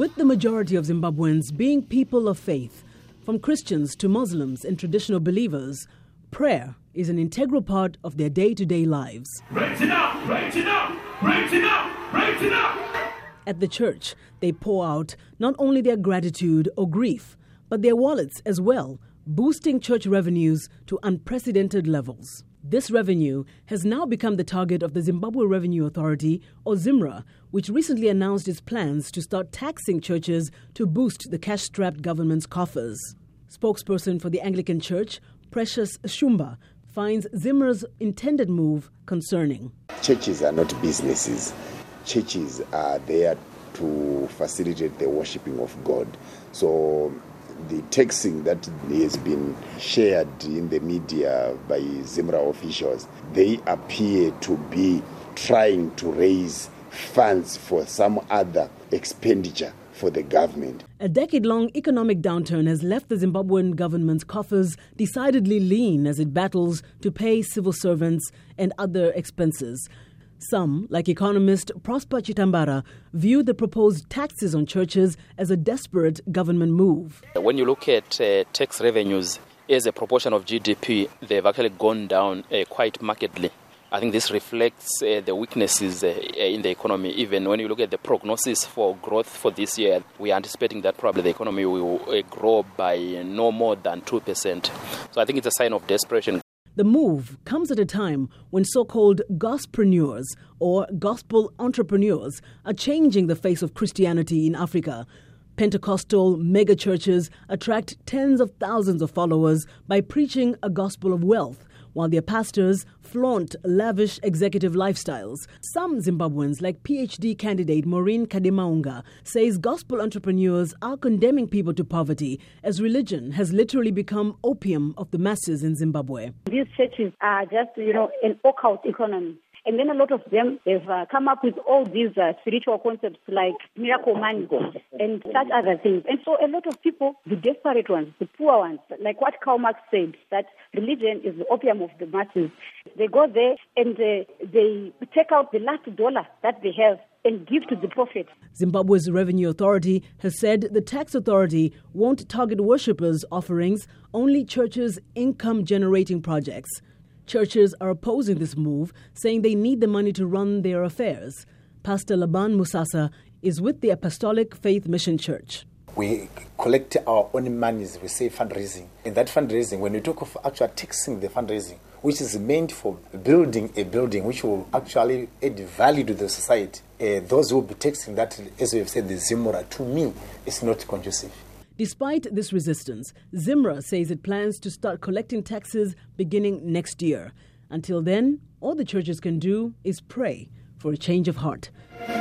With the majority of Zimbabweans being people of faith, from Christians to Muslims and traditional believers, prayer is an integral part of their day-to-day lives. Raise it up, raise it up, raise it up, raise it up. At the church, they pour out not only their gratitude or grief, but their wallets as well, boosting church revenues to unprecedented levels. This revenue has now become the target of the Zimbabwe Revenue Authority, or ZIMRA, which recently announced its plans to start taxing churches to boost the cash-strapped government's coffers. Spokesperson for the Anglican Church, Precious Shumba, finds ZIMRA's intended move concerning. Churches are not businesses. Churches are there to facilitate the worshipping of God. So the taxing that has been shared in the media by ZIMRA officials, they appear to be trying to raise funds for some other expenditure for the government. A decade-long economic downturn has left the Zimbabwean government's coffers decidedly lean as it battles to pay civil servants and other expenses. Some, like economist Prosper Chitambara, view the proposed taxes on churches as a desperate government move. When you look at tax revenues as a proportion of GDP, they've actually gone down quite markedly. I think this reflects the weaknesses in the economy. Even when you look at the prognosis for growth for this year, we are anticipating that probably the economy will grow by no more than 2%. So I think it's a sign of desperation. The move comes at a time when so-called gospreneurs or gospel entrepreneurs are changing the face of Christianity in Africa. Pentecostal megachurches attract tens of thousands of followers by preaching a gospel of wealth, while their pastors flaunt lavish executive lifestyles. Some Zimbabweans, like PhD candidate Maureen Kademaunga, says gospel entrepreneurs are condemning people to poverty as religion has literally become opium of the masses in Zimbabwe. These churches are just, an occult economy. And then a lot of them, they've come up with all these spiritual concepts like miracle money and such other things. And so a lot of people, the desperate ones, the poor ones, like what Karl Marx said, that religion is the opium of the masses. They go there and they take out the last dollar that they have and give to the prophet. Zimbabwe's Revenue Authority has said the tax authority won't target worshippers' offerings, only churches' income-generating projects. Churches are opposing this move, saying they need the money to run their affairs. Pastor Laban Musasa is with the Apostolic Faith Mission Church. We collect our own monies, we say fundraising. In that fundraising, when we talk of actually taxing the fundraising, which is meant for building a building which will actually add value to the society, those who will be taxing that, as we have said, the ZIMRA, to me, is not conducive. Despite this resistance, ZIMRA says it plans to start collecting taxes beginning next year. Until then, all the churches can do is pray for a change of heart.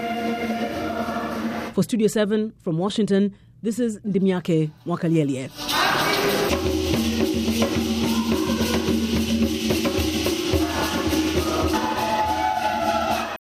For Studio 7 from Washington, this is Ndimyake Mwakalielye.